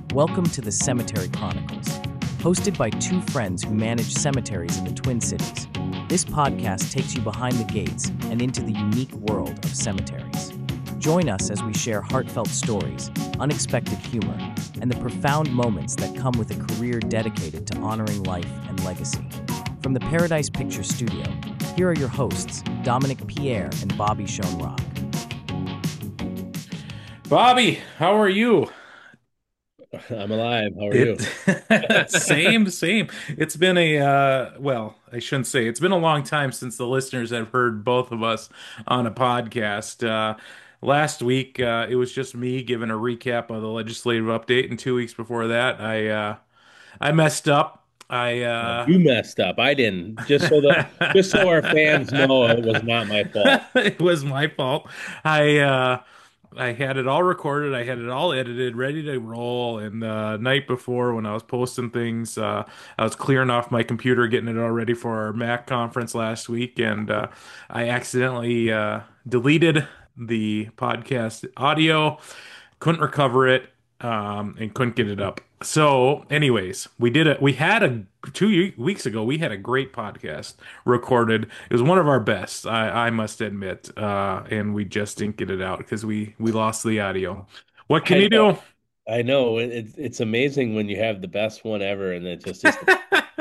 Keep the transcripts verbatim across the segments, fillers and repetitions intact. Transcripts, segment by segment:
Welcome to the Cemetery Chronicles, hosted by two friends who manage cemeteries in the Twin Cities. This podcast takes you behind the gates and into the unique world of cemeteries. Join us as we share heartfelt stories, unexpected humor, and the profound moments that come with a career dedicated to honoring life and legacy. From the Paradise Picture Studio, here are your hosts, Dominic Pierre and Bobby Schoenrock. Bobby, how are you? I'm alive. How are It you? same, same. It's been a uh well, I shouldn't say it's been a long time since the listeners have heard both of us on a podcast. Uh last week uh it was just me giving a recap of the legislative update, and two weeks before that I uh I messed up. I Uh, uh You messed up. I didn't. Just so the just so our fans know, it was not my fault. it was my fault. I uh I had it all recorded. I had it all edited, ready to roll. And the night before, when I was posting things, uh, I was clearing off my computer, getting it all ready for our Mac conference last week, and uh, I accidentally uh, deleted the podcast audio. Couldn't recover it, um, and couldn't get it up. So, anyways, we did it. We had a two weeks ago. We had a great podcast recorded. It was one of our best, I, I must admit. Uh, and we just didn't get it out because we we lost the audio. What can I you know. do? I know. It, it's it's amazing when you have the best one ever and it just isn't.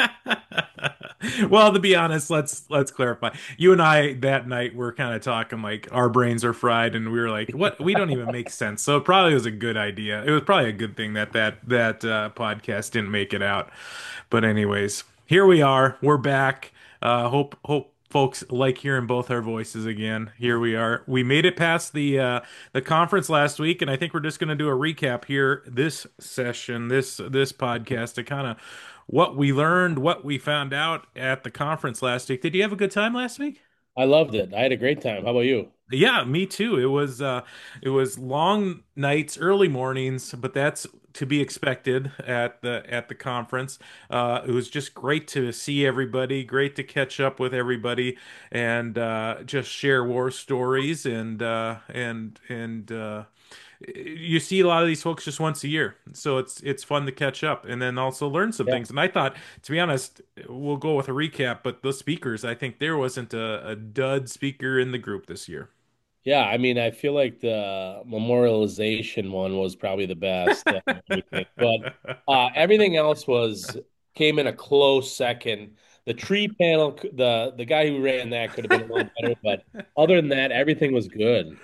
Well, to be honest, let's let's clarify. You and I that night were kind of talking like our brains are fried, and we were like, "What? We don't even make sense." So it probably was a good idea. It was probably a good thing that that that uh, podcast didn't make it out. But anyways, here we are. We're back. Uh, hope hope folks like hearing both our voices again. Here we are. We made it past the uh, the conference last week, and I think we're just going to do a recap here this session, this this podcast to kind of what we learned, what we found out at the conference last week. Did you have a good time last week? I loved it. I had a great time. How about you? Yeah, me too. It was uh it was long nights, early mornings, but that's to be expected at the at the conference. Uh it was just great to see everybody, great to catch up with everybody and uh just share war stories and uh and and uh you see a lot of these folks just once a year, so it's it's fun to catch up and then also learn some Yeah. things. And I thought, to be honest, we'll go with a recap, but the speakers, I think there wasn't a, a dud speaker in the group this year. Yeah, I mean, I feel like the memorialization one was probably the best, uh, everything. But uh, everything else was came in a close second. The tree panel, c- the the guy who ran that could have been a little better, but other than that, everything was good.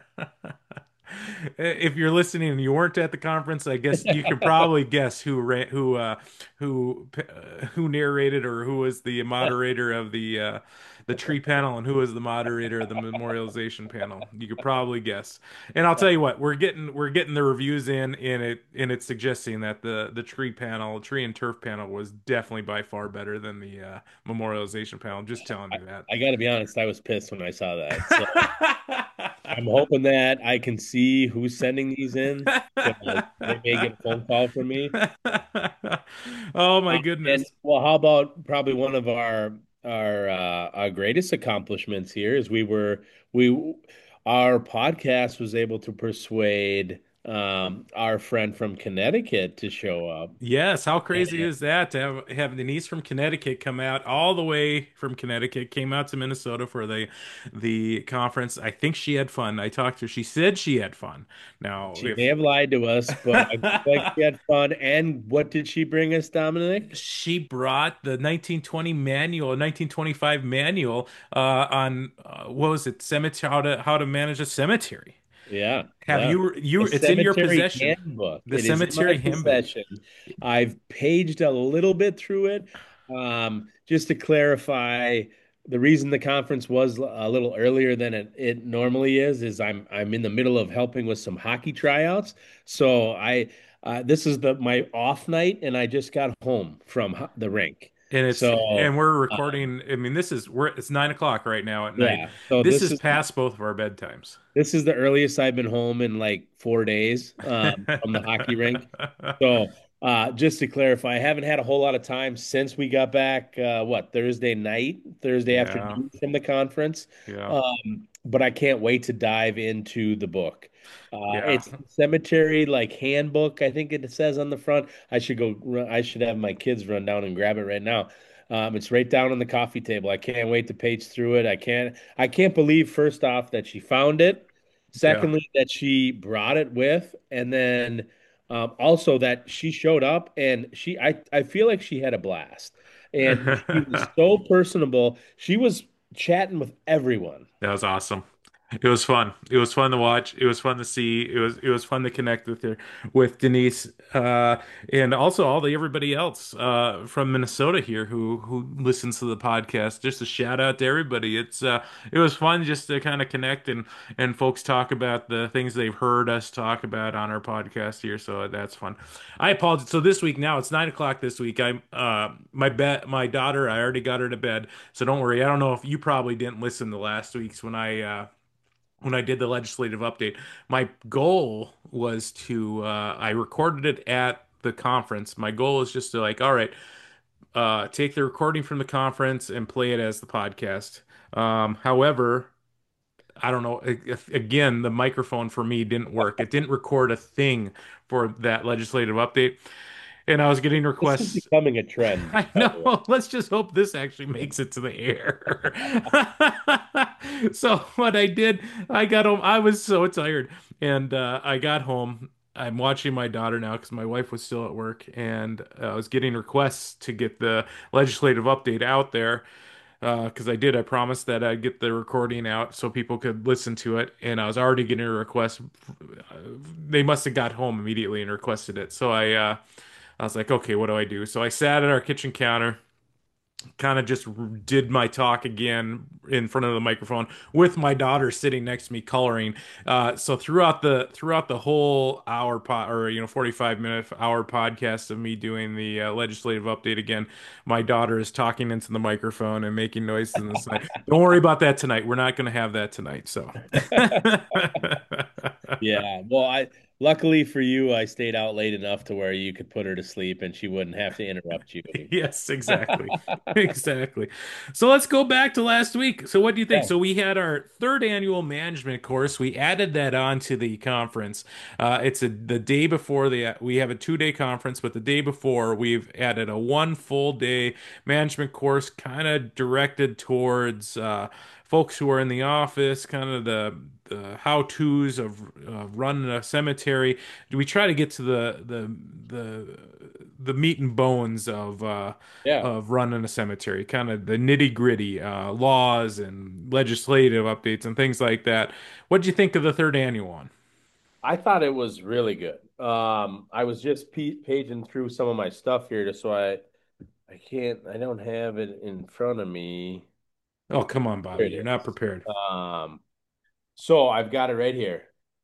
If you're listening and you weren't at the conference, I guess you can probably guess who ran, who uh, who uh, who narrated or who was the moderator of the uh, the tree panel and who was the moderator of the memorialization panel. You could probably guess. And I'll tell you what, we're getting we're getting the reviews in, and it and it's suggesting that the the tree panel, tree and turf panel, was definitely by far better than the uh, memorialization panel. I'm just telling I, you that. I got to be honest, I was pissed when I saw that. So I'm hoping that I can see who's sending these in because they may get a phone call from me. Oh my Uh, and goodness. well, how about probably one of our our uh, our greatest accomplishments here is we were we our podcast was able to persuade um, our friend from Connecticut to show up. Yes, how crazy is that to have have Denise from Connecticut come out all the way from Connecticut, came out to Minnesota for the the conference. I think she had fun. I talked to her. She said she had fun. Now, She may if have lied to us, but I feel like she had fun. And what did she bring us, Dominic? she brought the nineteen twenty manual, nineteen twenty-five manual uh, on uh, what was it, cemetery, how to how to manage a cemetery. Yeah, Have yeah. you you? The It's in your cemetery possession. handbook. The It is in my cemetery handbook. possession. I've paged a little bit through it. Um, just to clarify, the reason the conference was a little earlier than it, it normally is is I'm I'm in the middle of helping with some hockey tryouts. So I uh, this is the my off night, and I just got home from ho- the rink. And it's So and we're um, recording. I mean, this is we're it's nine o'clock right now at night. yeah, so This this is is past both of our bedtimes. This is the earliest I've been home in like four days um, from the hockey rink. So, uh, just to clarify, I haven't had a whole lot of time since we got back, uh, what, Thursday night, Thursday Yeah, afternoon from the conference. yeah. Um, but I can't wait to dive into the book. Uh, Yeah. it's cemetery like handbook, I think it says on the front. I should go. run- I should have my kids run down and grab it right now. Um, it's right down on the coffee table. I can't wait to page through it. I can't. I can't believe first off that she found it. Yeah. Secondly, that she brought it with, and then um, also that she showed up and she. I I feel like she had a blast, and she was so personable. She was chatting with everyone. That was awesome. It was fun. It was fun to watch. It was fun to see. It was it was fun to connect with her, with Denise, uh, and also all the everybody else uh, from Minnesota here who who listens to the podcast. Just a shout out to everybody. It's uh, it was fun just to kind of connect and and folks talk about the things they've heard us talk about on our podcast here. So that's fun. I apologize. So this week now it's nine o'clock this week. I'm uh my bet my daughter. I already got her to bed. So don't worry. I don't know if you probably didn't listen to last week's when I uh when I did the legislative update. My goal was to uh I recorded it at the conference. My goal is just to like, all right, uh take the recording from the conference and play it as the podcast. Um, however, I don't know. If, again, the microphone for me didn't work. It didn't record a thing for that legislative update. And I was getting This is requests. becoming a trend, I by the way. know. Let's just hope this actually makes it to the air. So what I did, I got home. I was so tired, and uh, I got home. I'm watching my daughter now because my wife was still at work, and uh, I was getting requests to get the legislative update out there. Because I did, I promised that I'd get the recording out so people could listen to it, and I was already getting a request. They must have got home immediately and requested it. So I, uh, I was like, okay, what do I do? So I sat at our kitchen counter, kind of just did my talk again in front of the microphone with my daughter sitting next to me coloring. Uh, so throughout the throughout the whole hour pod or you know forty-five minute hour podcast of me doing the uh, legislative update again, my daughter is talking into the microphone and making noises in the side. Don't worry about that tonight. We're not going to have that tonight. So Yeah. Well, I luckily for you, I stayed out late enough to where you could put her to sleep and she wouldn't have to interrupt you. yes, exactly. Exactly. So let's go back to last week. So what do you think? Yeah. So we had our third annual management course. We added that on to the conference. Uh, it's a, the day before the we have a two-day conference, but the day before we've added a one full day management course kind of directed towards uh, folks who are in the office, kind of the the how-tos of uh, running a cemetery. Do we try to get to the the the the meat and bones of uh, Yeah. of running a cemetery, kind of the nitty gritty uh, laws and legislative updates and things like that. What do you think of the third annual one? I thought it was really good. Um, I was just pe paging through some of my stuff here just so I I can't I don't have it in front of me. Oh, come on, Here Bobby, it you're not is. prepared. Um, so I've got it right here.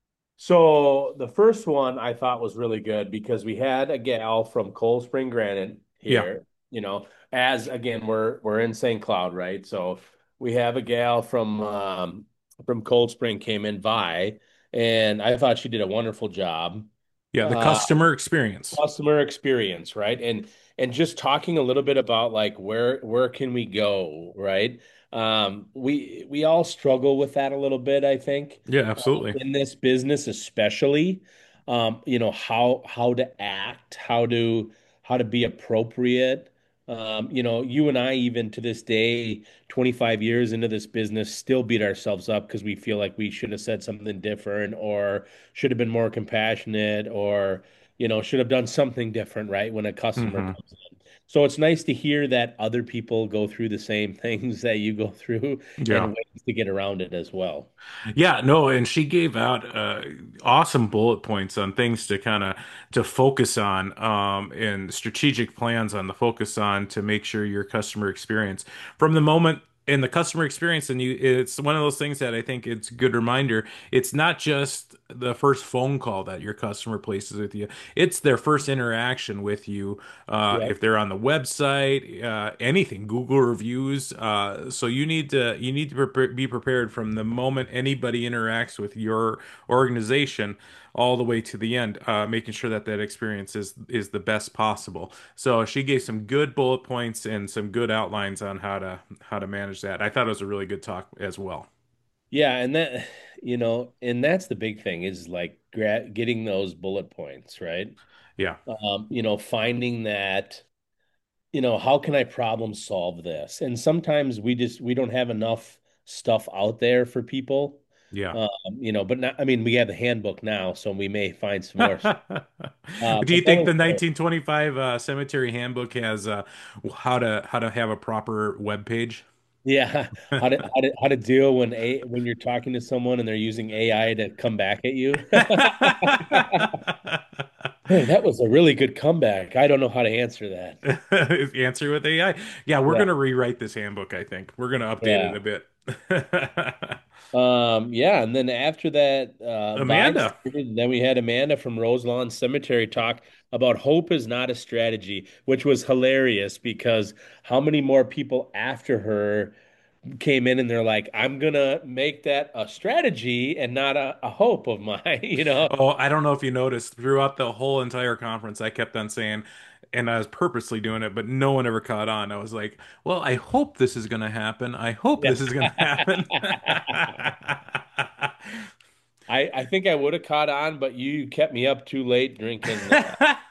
So the first one I thought was really good because we had a gal from Cold Spring Granite Yeah, here, you know, as again we're we're in Saint Cloud, right? So we have a gal from um from Cold Spring came in, Vi, and I thought she did a wonderful job. yeah, the Uh, customer experience. customer experience, right? And and just talking a little bit about like where where can we go, right? Um, we we all struggle with that a little bit, I think, Yeah, uh, absolutely. in this business, especially. Um, you know, how how to act, how to how to be appropriate. Um, you know, you and I, even to this day, twenty-five years into this business, still beat ourselves up because we feel like we should have said something different or should have been more compassionate or you know, should have done something different, right? When a customer Hmm. comes in. So it's nice to hear that other people go through the same things that you go through and Yeah. ways to get around it as well. Yeah, no, and she gave out uh, awesome bullet points on things to kind of to focus on, um, and strategic plans on the focus on to make sure your customer experience from the moment in the customer experience, and you, it's one of those things that I think it's a good reminder. It's not just the first phone call that your customer places with you; it's their first interaction with you. Uh, Yeah. if they're on the website, uh, anything, Google reviews. Uh, so you need to you need to prepare, be prepared from the moment anybody interacts with your organization all the way to the end, uh, making sure that that experience is is the best possible. So she gave some good bullet points and some good outlines on how to how to manage that. I thought it was a really good talk as well. Yeah, and that, you know, and that's the big thing is like gra getting those bullet points, right? Yeah. Um, you know, finding that, you know, how can I problem solve this? And sometimes we just we don't have enough stuff out there for people. Yeah. Um, you know, but not, I mean, we have the handbook now, so we may find some more. Uh, Do you but that think was the good. nineteen twenty-five uh, cemetery handbook has uh, how to how to have a proper web page? Yeah, how to how to how to deal when a when you're talking to someone and they're using A I to come back at you. Oh, that was a really good comeback. I don't know how to answer that. Answer with A I. Yeah, we're Yeah, gonna rewrite this handbook, I think. We're gonna update it yeah. a bit. Um, yeah, and then after that, uh, vibe Amanda. started. Then we had Amanda from Roselawn Cemetery talk about hope is not a strategy, which was hilarious because how many more people after her came in and they're like, I'm gonna make that a strategy and not a, a hope of mine, you know? Oh, I don't know if you noticed throughout the whole entire conference, I kept on saying, and I was purposely doing it, but no one ever caught on. I was like, well, I hope this is gonna happen. I hope Yeah. this is gonna happen. I I think I would have caught on, but you kept me up too late drinking uh,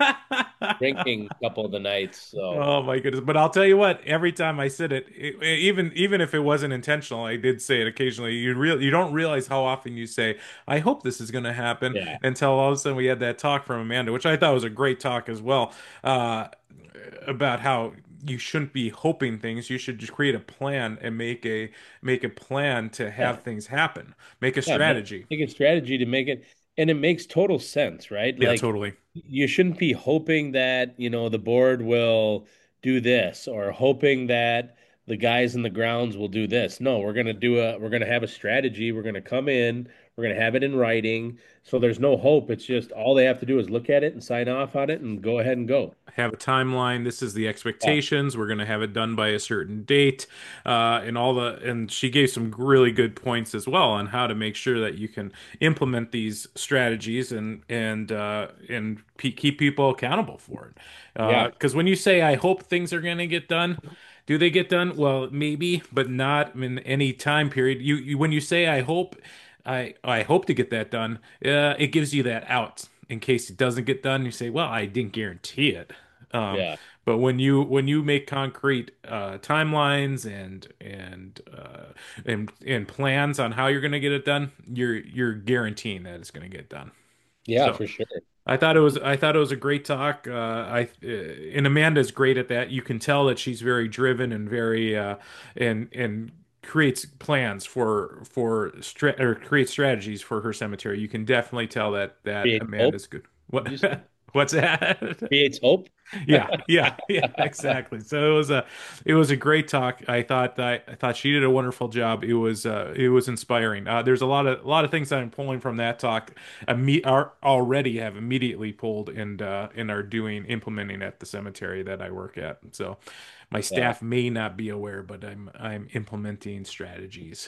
drinking a couple of the nights. So Oh my goodness. But I'll tell you what, every time I said it, it even even if it wasn't intentional, I did say it occasionally. You real you don't realize how often you say, I hope this is going to happen yeah, until all of a sudden we had that talk from Amanda, which I thought was a great talk as well, uh, about how you shouldn't be hoping things. You should just create a plan and make a make a plan to yeah, have things happen. Make a yeah. Make, strategy. make a strategy to make it, and it makes total sense, right? Yeah, Like totally. you shouldn't be hoping that, you know, the board will do this or hoping that the guys in the grounds will do this. No, we're gonna do a we're gonna have a strategy. We're gonna come in, we're gonna have it in writing. So there's no hope. It's just all they have to do is look at it and sign off on it and go ahead and go. Have a timeline. This is the Yeah. expectations. We're going to have it done by a certain date, uh, and all the. And she gave some really good points as well on how to make sure that you can implement these strategies and and uh, and pe keep people accountable for it. Yeah. Because when you say, "I hope things are going to get done," do they get done? Well, maybe, but not in any time period. You, you when you say, "I hope," I I hope to get that done. Uh, it gives you that out in case it doesn't get done. You say, "Well, I didn't guarantee it." Um, Yeah. but when you when you make concrete uh, timelines and and uh, and and plans on how you're going to get it done, you're you're guaranteeing that it's going to get done. Yeah, So for sure. I thought it was I thought it was a great talk. Uh, I uh, and Amanda's great at that. You can tell that she's very driven and very uh, and and creates plans for for stra or creates strategies for her cemetery. You can definitely tell that that Creates hope, Amanda's good. did What you say? what's that? Creates hope. Yeah, yeah, yeah, exactly. So it was a it was a great talk. I thought that I thought she did a wonderful job. It was uh it was inspiring. Uh there's a lot of a lot of things that I'm pulling from that talk imme are already have immediately pulled and uh and are doing implementing at the cemetery that I work at. So my Yeah. staff may not be aware, but I'm I'm implementing strategies.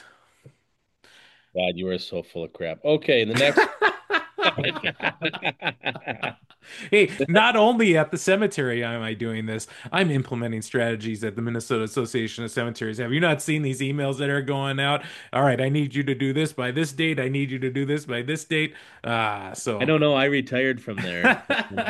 God, you are so full of crap. Okay, the next Hey, not only at the cemetery am I doing this, I'm implementing strategies at the Minnesota Association of Cemeteries. Have you not seen these emails that are going out? All right, I need you to do this by this date. I need you to do this by this date. Ah, I so. don't know. I retired from there.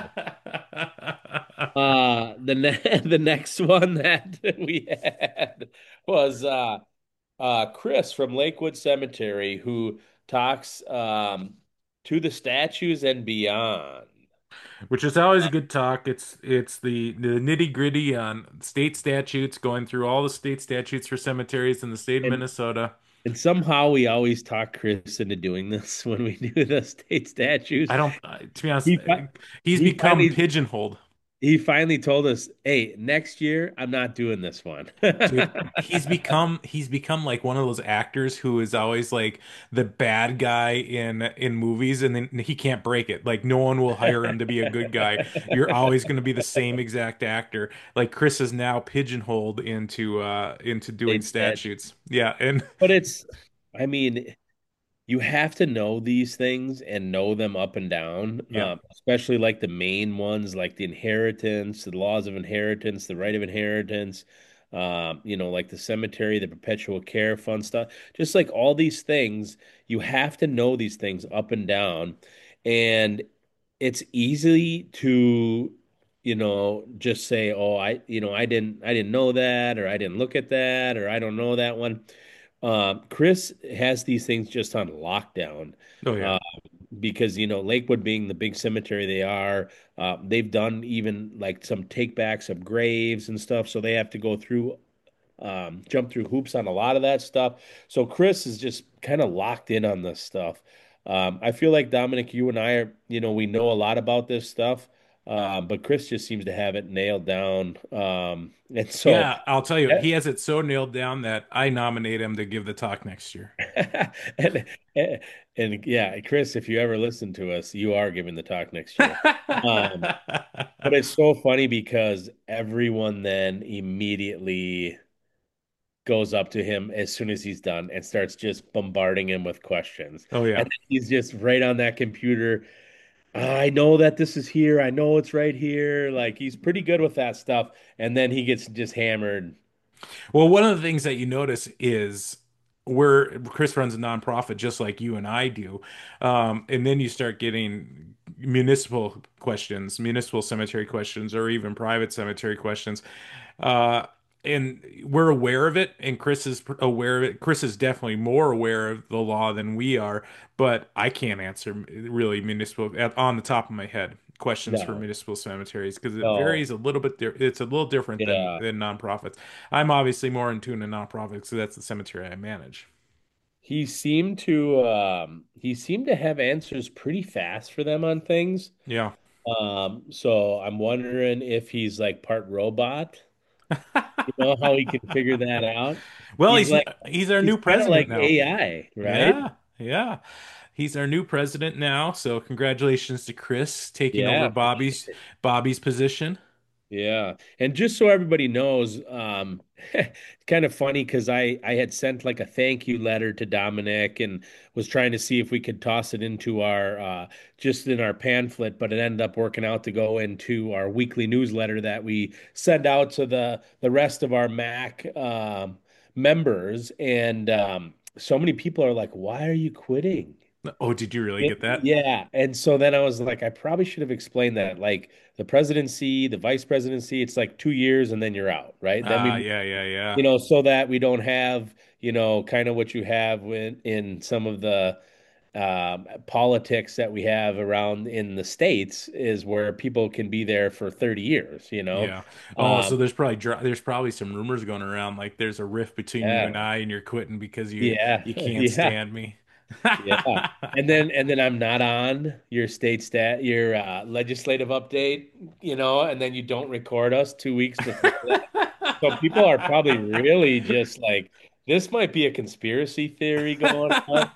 Uh, the ne the next one that we had was uh uh Chris from Lakewood Cemetery who talks um to the statues and beyond. Which is always a good talk. It's it's the the nitty gritty on state statutes, going through all the state statutes for cemeteries in the state of And Minnesota. and somehow we always talk Chris into doing this when we do the state statues. I don't, uh, to be honest, He fi- he's he become finally pigeonholed. he finally told us, "Hey, next year I'm not doing this one." Dude, he's become he's become like one of those actors who is always like the bad guy in in movies and then he can't break it. Like no one will hire him to be a good guy. You're always going to be the same exact actor. Like Chris is now pigeonholed into uh into doing State statue. statutes. Yeah, and But it's, I mean, you have to know these things and know them up and down, yeah. um, especially like the main ones, like the inheritance, the laws of inheritance, the right of inheritance. um, you know, like the cemetery, the perpetual care fund stuff, just like all these things, you have to know these things up and down. And it's easy to, you know, just say, oh, I, you know, I didn't, I didn't know that, or I didn't look at that, or I don't know that one. Um, Chris has these things just on lockdown. Oh yeah. Uh, because you know Lakewood being the big cemetery they are, uh, they've done even like some takebacks of graves and stuff, so they have to go through, um, jump through hoops on a lot of that stuff. So Chris is just kind of locked in on this stuff. Um, I feel like Dominic, you and I are, you know, we know a lot about this stuff, uh, but Chris just seems to have it nailed down. Um, and so, Yeah, I'll tell you, yeah. he has it so nailed down that I nominate him to give the talk next year. and, and and yeah, Chris, if you ever listen to us, you are giving the talk next year. Um, but it's so funny because everyone then immediately goes up to him as soon as he's done and starts just bombarding him with questions. Oh And yeah. he's just right on that computer. I know that this is here. I know it's right here. Like he's pretty good with that stuff. And then he gets just hammered. Well, one of the things that you notice is where Chris runs a nonprofit just like you and I do. Um, and then you start getting municipal questions, municipal cemetery questions, or even private cemetery questions. Uh, and we're aware of it, and Chris is pr- aware of it. Chris is definitely more aware of the law than we are, but I can't answer really municipal at, on the top of my head questions for No, municipal cemeteries because it no, varies a little bit. Di- It's a little different than yeah. than nonprofits. I'm obviously more in tune to nonprofits, so that's the cemetery I manage. He seemed to um he seemed to have answers pretty fast for them on things. Yeah. Um, so I'm wondering if he's like part robot. You know how he can figure that out? Well, He's he's like he's our he's new kind of like president now. A I, right? Yeah, yeah. He's our new president now. So congratulations to Chris taking over Yeah, for Bobby's sure. Bobby's position. Yeah. And just so everybody knows, um, it's kind of funny because I I had sent like a thank you letter to Dominic and was trying to see if we could toss it into our uh just in our pamphlet, but it ended up working out to go into our weekly newsletter that we send out to the the rest of our Mac um members. And um so many people are like, "Why are you quitting?" Oh, did you really It- get that? yeah. And so then I was like, I probably should have explained that. Like the presidency, the vice presidency, it's like two years and then you're out, right? Then Ah, we, yeah, yeah, yeah. you know, so that we don't have, you know, kind of what you have when in some of the um, politics that we have around in the States is where people can be there for thirty years, you know? Yeah. Oh, so Um, there's probably dr- there's probably some rumors going around like there's a rift between you yeah, and I and you're quitting because you yeah, you can't yeah. stand me. Yeah. And then and then I'm not on your state stat your uh, legislative update, you know, and then you don't record us two weeks before that. So people are probably really just like, this might be a conspiracy theory going on.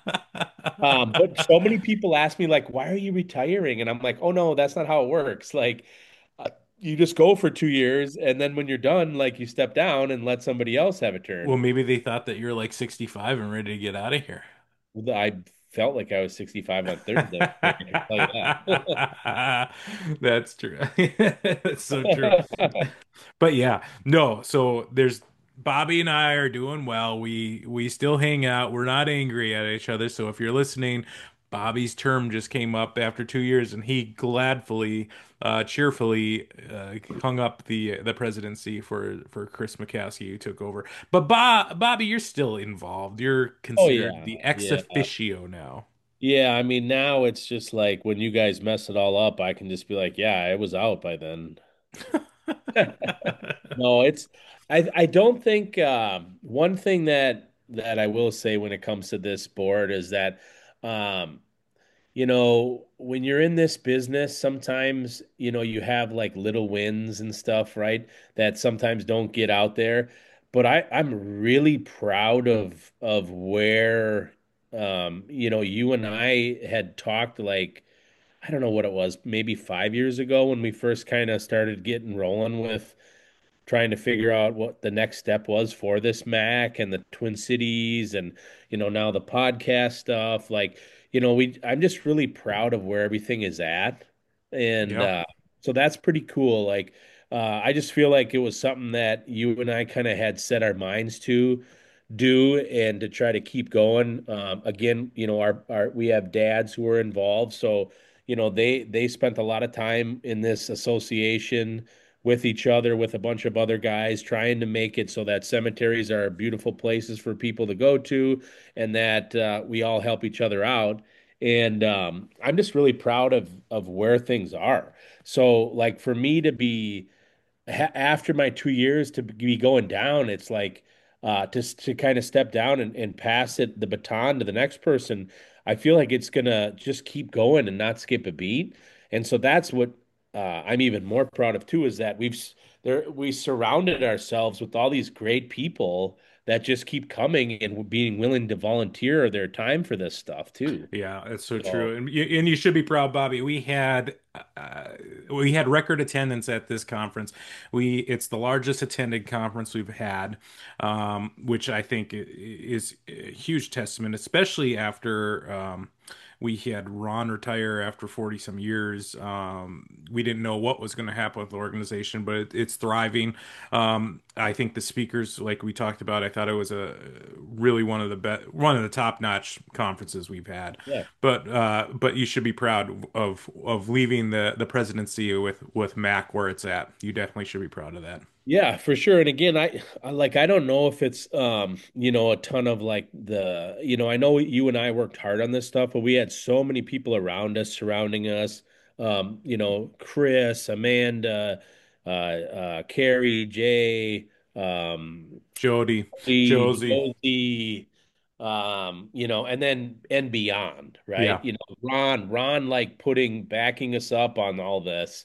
Um, but so many people ask me like, why are you retiring? And I'm like, oh no, that's not how it works. Like, uh, you just go for two years, and then when you're done, like you step down and let somebody else have a Well, turn. maybe they thought that you're like sixty-five and ready to get out of here. I felt like I was sixty-five on Thursday. I can tell you That's true. That's so true. that. But yeah, no, so there's Bobby and I are doing well. We we still hang out. We're not angry at each other. So if you're listening, Bobby's term just came up after two years, and he gladfully, uh, cheerfully uh, hung up the the presidency for for Chris McCaskey, who took over. But Bob, Bobby, you're still involved. You're Oh considered yeah, the ex yeah, officio now. yeah. I mean, now it's just like when you guys mess it all up, I can just be like, yeah, I was out by then. No, it's I I don't think um, one thing that that I will say when it comes to this board is that um, you know, when you're in this business, sometimes, you know, you have like little wins and stuff, right? That sometimes don't get out there. But I, I'm really proud of of where um, you know, you and I had talked like, I don't know what it was, maybe five years ago when we first kind of started getting rolling with trying to figure out what the next step was for this Mac and the Twin Cities and you know now the podcast stuff like you know we I'm just really proud of where everything is at and Yeah. uh so that's pretty cool like uh, I just feel like it was something that you and I kind of had set our minds to do and to try to keep going. Um, again, you know, our, our we have dads who are involved, so you know they they spent a lot of time in this association with each other, with a bunch of other guys, trying to make it so that cemeteries are beautiful places for people to go to, and that uh, we all help each other out. And um, I'm just really proud of of where things are. So, like for me to be ha after my two years to be going down, it's like uh, to to kind of step down and, and pass it the baton to the next person. I feel like it's gonna just keep going and not skip a beat. And so that's what uh, I'm even more proud of too, is that we've s- there we surrounded ourselves with all these great people that just keep coming and being willing to volunteer their time for this stuff too. Yeah, that's so So true, and you, and you should be proud, Bobby. We had uh, we had record attendance at this conference. We It's the largest attended conference we've had, um, which I think i- is a huge testament, especially after um, we had Ron retire after forty some years. Um, we didn't know what was going to happen with the organization, but it, it's thriving. Um, I think the speakers, like we talked about, I thought it was a really one of the best, one of the top-notch conferences we've had. yeah. But uh, but you should be proud of of leaving the the presidency with with Mac where it's at. You definitely should be proud of that. Yeah, for sure. And again, I, I like I don't know if it's um, you know, a ton of like the, you know, I know you and I worked hard on this stuff, but we had so many people around us, surrounding us. Um, you know, Chris, Amanda, uh, uh, Carrie, Jay, um, Jody, Lee, Josie, Josie, um, you know, and then and beyond, right? yeah. You know, Ron, Ron like putting backing us up on all this.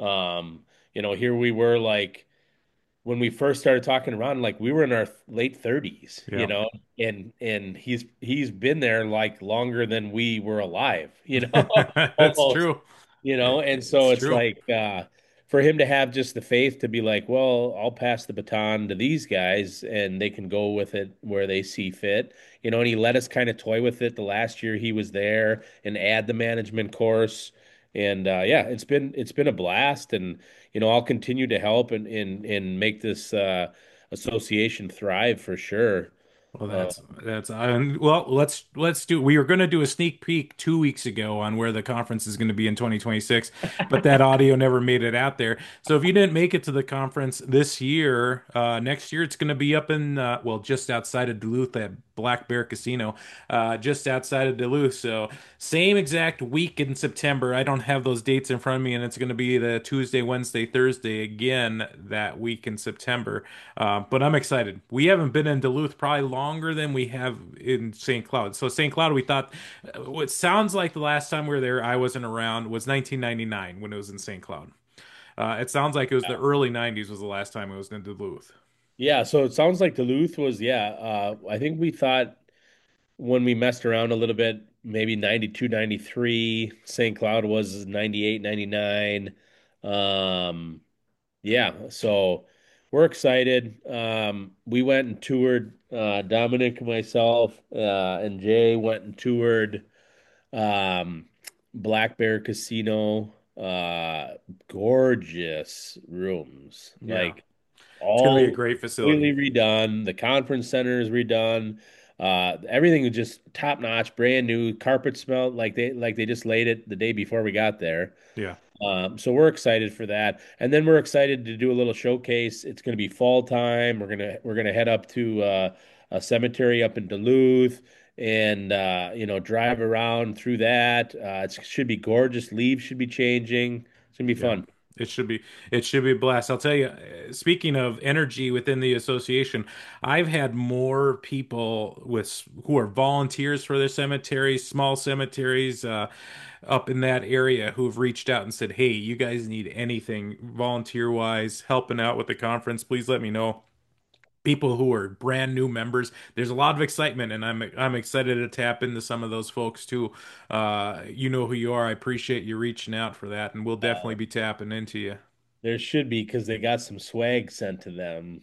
Um, you know, here we were like when we first started talking to Ron, like we were in our late thirties, you Yeah. know, and and he's he's been there like longer than we were alive, you know, That's almost, true. you know, and so It's it's true. like uh for him to have just the faith to be like, well, I'll pass the baton to these guys and they can go with it where they see fit, you know, and he let us kind of toy with it the last year he was there and add the management course. And uh yeah, it's been it's been a blast. And you know, I'll continue to help and and and make this uh, association thrive for sure. Well, Uh, that's that's uh, well. Let's let's do. We were going to do a sneak peek two weeks ago on where the conference is going to be in twenty twenty-six, but that audio never made it out there. So if you didn't make it to the conference this year, uh, next year it's going to be up in uh, well, just outside of Duluth at Black Bear Casino, uh, just outside of Duluth. So same exact week in September. I don't have those dates in front of me, and it's going to be the Tuesday, Wednesday, Thursday again that week in September. Uh, but I'm excited. We haven't been in Duluth probably longer than we have in Saint Cloud. So Saint Cloud, we thought uh, what sounds like the last time we were there, I wasn't around, was nineteen ninety-nine when it was in Saint Cloud. Uh, it sounds like it was the early nineties was the last time it was in Duluth. yeah, so it sounds like Duluth was, yeah. Uh, I think we thought when we messed around a little bit, maybe ninety two, ninety three. Saint Cloud was ninety eight, ninety nine. Um, yeah, so we're excited. Um, we went and toured, uh, Dominic, myself, uh, and Jay went and toured Um, Black Bear Casino, uh, gorgeous rooms, Yeah, like it's going to be a all great facility. completely redone. The conference center is redone. Uh, everything is just top notch, brand new. Carpet smelled like they like they just laid it the day before we got there. Yeah, Um, so we're excited for that, and then we're excited to do a little showcase. It's going to be fall time. We're gonna we're gonna head up to uh, a cemetery up in Duluth, and uh, you know, drive around through that. Uh, it should be gorgeous. Leaves should be changing. It's gonna be yeah. fun. It should be it should be a blast. I'll tell you, uh, speaking of energy within the association, I've had more people with who are volunteers for their cemeteries, small cemeteries, uh, up in that area who have reached out and said, "Hey, you guys need anything volunteer wise, helping out with the conference, please let me know." People who are brand new members, there's a lot of excitement, and I'm I'm excited to tap into some of those folks too. Uh, you know who you are. I appreciate you reaching out for that, and we'll definitely Uh, be tapping into you. there should be because they got some swag sent to them.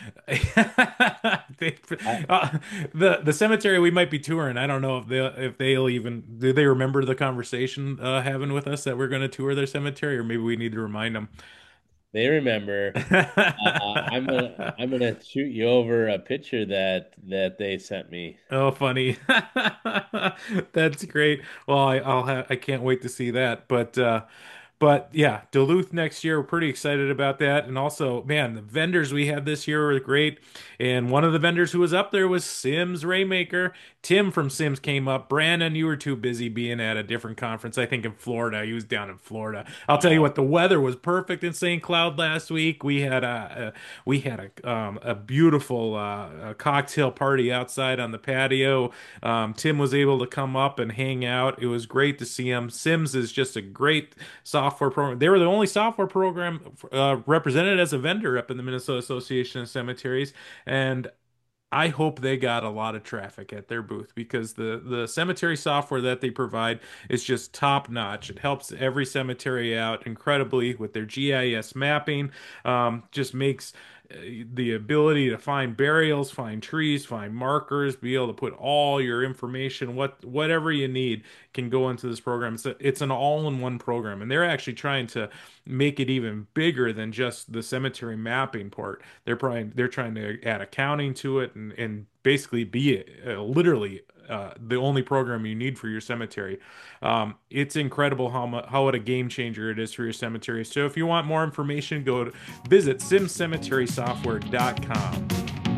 They, I, uh, the the cemetery we might be touring. I don't know if they if they'll even do they remember the conversation uh, having with us that we're going to tour their cemetery, or maybe we need to remind them. They remember. Uh, I'm gonna I'm gonna shoot you over a picture that that they sent me. Oh, funny. That's great. Well, I, I'll have, I can't wait to see that. But uh but yeah, Duluth next year, we're pretty excited about that. And also, man, the vendors we had this year were great. And one of the vendors who was up there was Sims Raymaker. Tim from Sims came up. Brandon, you were too busy being at a different conference, I think in Florida. He was down in Florida. I'll tell you Uh, what, the weather was perfect in Saint Cloud last week. We had a, a we had a um, a beautiful uh, a cocktail party outside on the patio. Um, Tim was able to come up and hang out. It was great to see him. Sims is just a great software program. They were the only software program uh, represented as a vendor up in the Minnesota Association of Cemeteries, and I hope they got a lot of traffic at their booth because the the cemetery software that they provide is just top notch. It helps every cemetery out incredibly with their G I S mapping. Um, just makes uh, the ability to find burials, find trees, find markers, be able to put all your information, what whatever you need can go into this program. It's a, it's an all-in-one program, and they're actually trying to make it even bigger than just the cemetery mapping part. They're probably they're trying to add accounting to it and and basically be uh, literally uh, the only program you need for your cemetery. Um, it's incredible how much how what a game changer it is for your cemetery. So if you want more information, go to visit sim cemetery software dot com.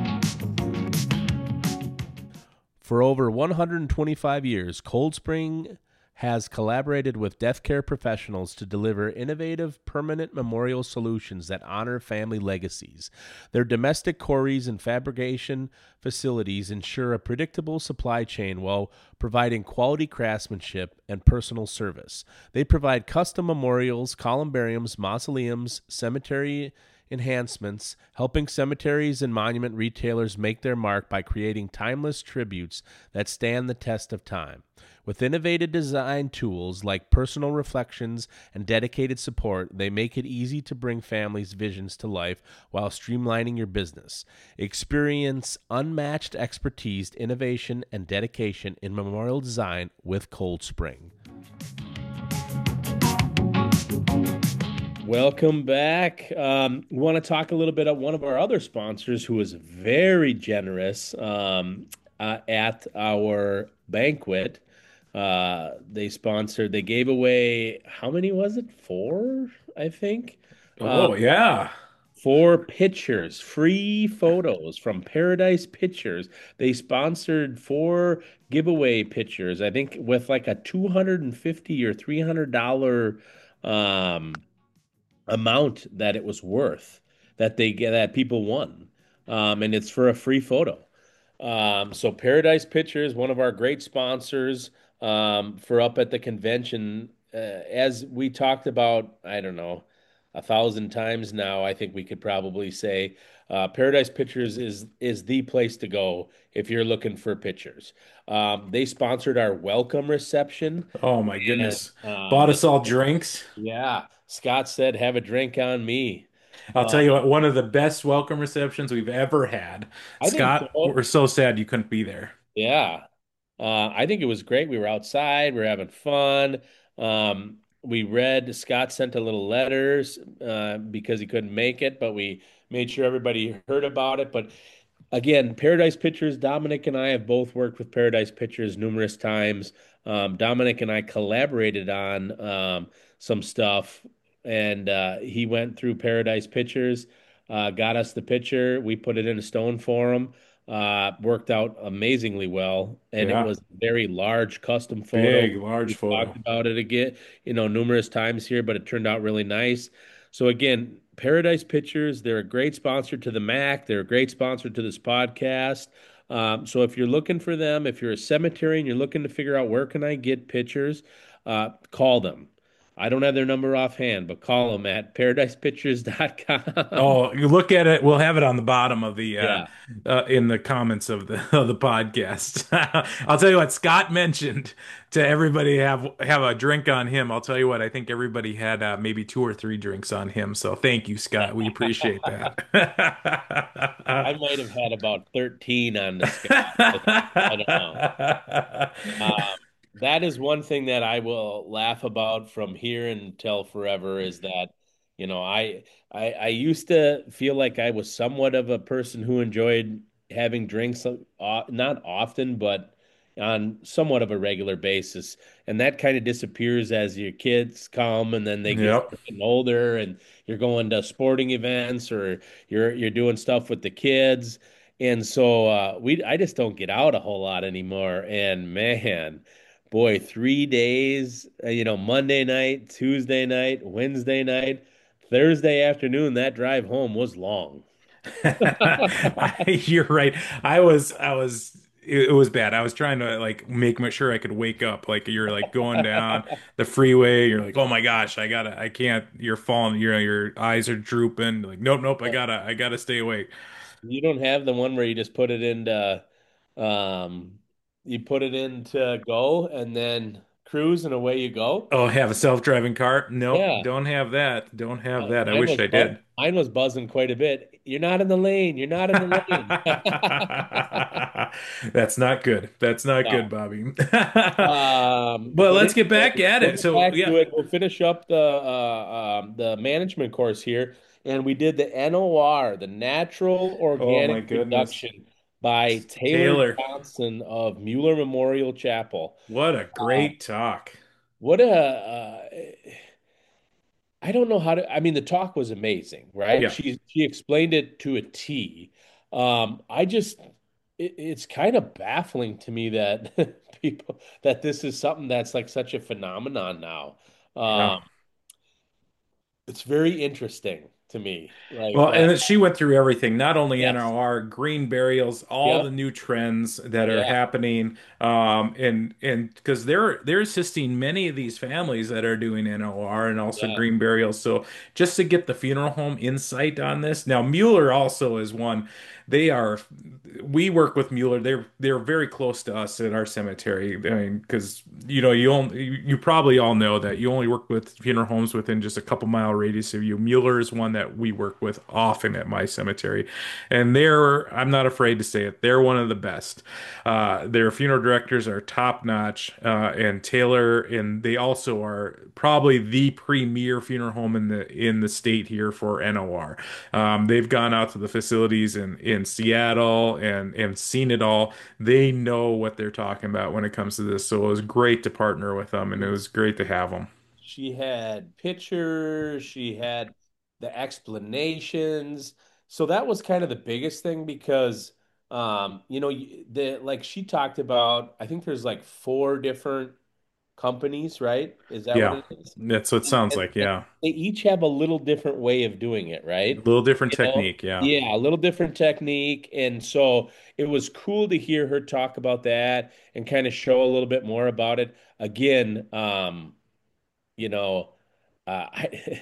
For over one hundred twenty-five years, Cold Spring has collaborated with death care professionals to deliver innovative, permanent memorial solutions that honor family legacies. Their domestic quarries and fabrication facilities ensure a predictable supply chain while providing quality craftsmanship and personal service. They provide custom memorials, columbariums, mausoleums, cemetery enhancements, helping cemeteries and monument retailers make their mark by creating timeless tributes that stand the test of time. With innovative design tools like personal reflections and dedicated support, they make it easy to bring families' visions to life while streamlining your business. Experience unmatched expertise, innovation, and dedication in memorial design with Cold Spring. Welcome back. Um, we want to talk a little bit about one of our other sponsors who was very generous um, uh, at our banquet. Uh, they sponsored, they gave away, how many was it? Four, I think. Uh, Oh yeah. four pictures, free photos from Paradise Pictures. They sponsored four giveaway pictures, I think with like a two hundred fifty or three hundred dollars um amount that it was worth that they get that people won. Um, and it's for a free photo. Um, so Paradise Pictures, one of our great sponsors um, for up at the convention. Uh, as we talked about, I don't know, a thousand times now, I think we could probably say uh, Paradise Pictures is is the place to go if you're looking for pictures. Um, they sponsored our welcome reception, Oh my and goodness. um, Bought they us all drinks. yeah, Scott said, "Have a drink on me." I'll Uh, tell you what, one of the best welcome receptions we've ever had. I think Scott, so. we're so sad you couldn't be there. Yeah. Uh, I think it was great. We were outside, we were having fun. Um, we read, Scott sent a little letters uh, because he couldn't make it, but we made sure everybody heard about it. But again, Paradise Pictures, Dominic and I have both worked with Paradise Pictures numerous times. Um, Dominic and I collaborated on um, some stuff, and uh, he went through Paradise Pictures, uh, got us the picture. We put it in a stone for him. Uh, worked out amazingly well, and it Yeah. was a very large custom photo. Big, large We photo. talked about it again, you know, numerous times here, but it turned out really nice. So again, Paradise Pictures, they're a great sponsor to the Mac. They're a great sponsor to this podcast. Um, so if you're looking for them, if you're a cemetery and you're looking to figure out where can I get pictures, uh, call them. I don't have their number offhand, but call them at paradise pictures dot com. Oh, you look at it. We'll have it on the bottom of the uh, Yeah. uh in the comments of the of the podcast. I'll tell you what Scott mentioned to everybody have have a drink on him. I'll tell you what, I think everybody had uh, maybe two or three drinks on him. So thank you, Scott. We appreciate that. I might have had about thirteen on the Scott. I I don't know. Um, that is one thing that I will laugh about from here until forever is that You know, I I I used to feel like I was somewhat of a person who enjoyed having drinks, uh, not often, but on somewhat of a regular basis. And that kind of disappears as your kids come and then they get Yep. start getting older and you're going to sporting events or you're you're doing stuff with the kids. And so uh, we I just don't get out a whole lot anymore. And man, boy, three days, uh, you know, Monday night, Tuesday night, Wednesday night, Thursday afternoon, that drive home was long. I, you're right. I was, I was, it, it was bad. I was trying to like make my- sure I could wake up. Like you're like going down the freeway. You're like, oh my gosh, I gotta, I can't. You're falling. Your your eyes are drooping. Like, nope, nope. I gotta, I gotta stay awake. You don't have the one where you just put it into um you put it into go and then cruise and away you go. Oh, have a self-driving car? Nope, Yeah. don't have that. Don't have Mi- that. I Mine wish was I bu did. mine was buzzing quite a bit. You're not in the lane. You're not in the lane. That's not good. That's not good, No. Bobby. Um, But but let's get back anyway, at we'll it. get So back yeah. to it. We'll finish up the uh, um, the management course here, and we did the N O R, the Natural Oh my Organic goodness. Reduction by Taylor Taylor, Johnson of Mueller Memorial Chapel. what a Uh, great talk. what a uh, I don't know how to. I mean, the talk was amazing, right? Yeah. She she explained it to a T. Um, I just it, it's kind of baffling to me that people that this is something that's like such a phenomenon now. Yeah. Um, it's very interesting to me. Like, Well, uh, and then she went through everything, not only yes, N O R, green burials, all the yep, new trends that are yeah, happening, um, and and because they're they're assisting many of these families that are doing N O R and also yeah, green burials. So just to get the funeral home insight on this, now Mueller also is one. They are, we work with Mueller. They're they're very close to us at our cemetery. I mean, because you know you only you you probably all know that you only work with funeral homes within just a couple mile radius of you. Mueller is one that we work with often at my cemetery, and they're I'm not afraid to say it. They're one of the best. Uh, their funeral directors are top notch, uh, and Taylor, and they also are probably the premier funeral home in the in the state here for N O R. Um, they've gone out to the facilities in in Seattle and and seen it all. They know what they're talking about when it comes to this. So it was great to partner with them, and it was great to have them. she had pictures, she had the explanations. So that was kind of the biggest thing because um, you know, y- the like she talked about, I think there's like four different companies, right? Is that what Yeah, it is? that's what it And, sounds and, like. and Yeah, they each have a little different way of doing it, a right? little different You know, technique. Yeah. yeah, a little different technique. And so it was cool to hear her talk about that and kind of show a little bit more about it. Again, um, you know, uh, I,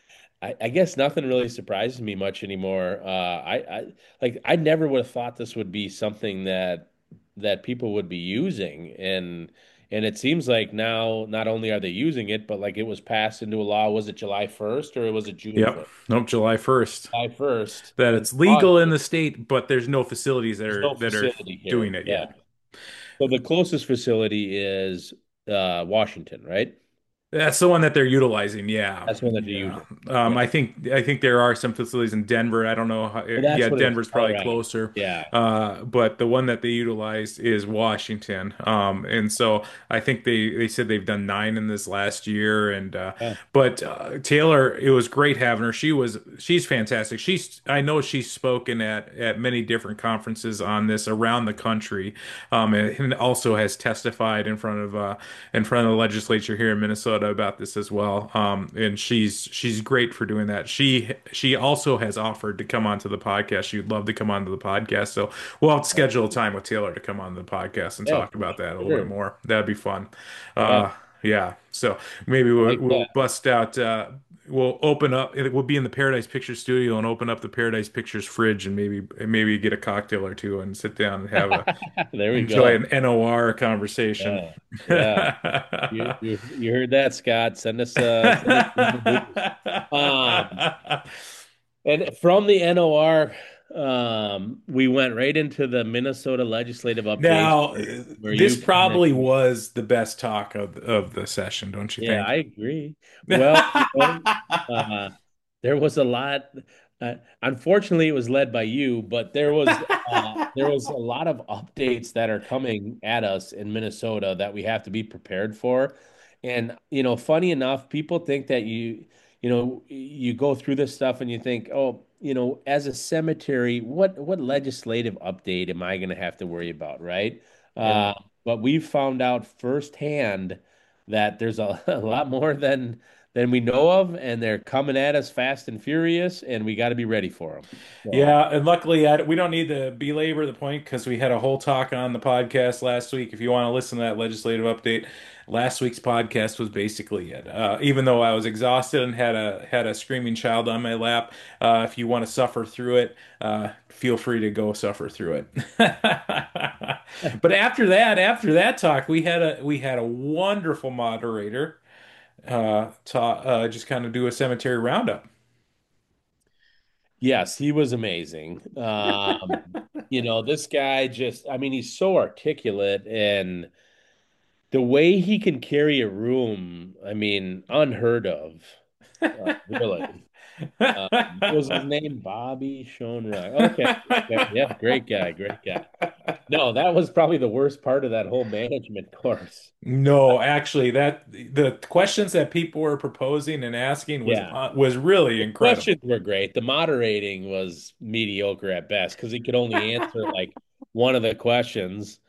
I I guess nothing really surprises me much anymore. Uh, I, I like I never would have thought this would be something that that people would be using, and and it seems like now not only are they using it, but like it was passed into a law. Was it July first or was it June Yep. first? Nope. July first. July first, That and it's legal in August, the state, but there's no facilities that there's are no that are facility doing here. it Yeah. yet. So the closest facility is uh, Washington, right? That's the one that they're utilizing. Yeah, That's the one that they're yeah. using. Um, Yeah. I think I think there are some facilities in Denver. I don't know how, Well, yeah, that's what it is. Denver's probably Colorado. closer. Yeah. Uh, but the one that they utilized is Washington. Um, and so I think they they said they've done nine in this last year. And uh, Yeah. but uh, Taylor, it was great having her. She was she's fantastic. She's I know she's spoken at at many different conferences on this around the country. Um, and, and also has testified in front of uh in front of the legislature here in Minnesota about this as well. Um, and she's she's great for doing that. She she also has offered to come onto the podcast. She'd love to come onto the podcast. So we'll have to schedule a time with Taylor to come on the podcast and Yeah, talk for about that a little bit sure. more. That'd be fun. Yeah, Uh, yeah. So maybe we'll, like we'll that. bust out. Uh, we'll open up. It will be in the Paradise Pictures studio and open up the Paradise Pictures fridge and maybe maybe get a cocktail or two and sit down and have a There we enjoy go. an N O R conversation. Yeah, yeah. You you you heard that, Scott? Send us uh send us some booze. Um, and from the N O R, um, we went right into the Minnesota legislative updates Now, where, where this you kind of probably was the best talk of of the session, don't you yeah, I think? agree. Well, you know, uh, There was a lot. Uh, unfortunately, it was led by you, but there was uh, there was a lot of updates that are coming at us in Minnesota that we have to be prepared for. And you know, funny enough, people think that you you know you go through this stuff and you think, oh, you know, as a cemetery, what what legislative update am I going to have to worry about, right? Yeah. Uh, but we've found out firsthand that there's a, a lot more than than we know of, and they're coming at us fast and furious, and we got to be ready for them. So, Yeah, and luckily I, we don't need to belabor the point because we had a whole talk on the podcast last week. If you want to listen to that legislative update, last week's podcast was basically it. Uh, even though I was exhausted and had a had a screaming child on my lap, uh, if you want to suffer through it, uh, feel free to go suffer through it. But after that, after that talk, we had a we had a wonderful moderator uh, ta uh, just kind of do a cemetery roundup. yes, he was amazing. Um, you know, this guy just, I mean, he's so articulate, and the way he can carry a room, I mean, unheard of, uh, really. Um, what was his name? Bobby Schoenrock. Okay. Okay. Yeah, great guy. Great guy. No, that was probably the worst part of that whole management course. No, actually, that the questions that people were proposing and asking was Yeah. uh, was really incredible. Questions were great. The moderating was mediocre at best because he could only answer like one of the questions.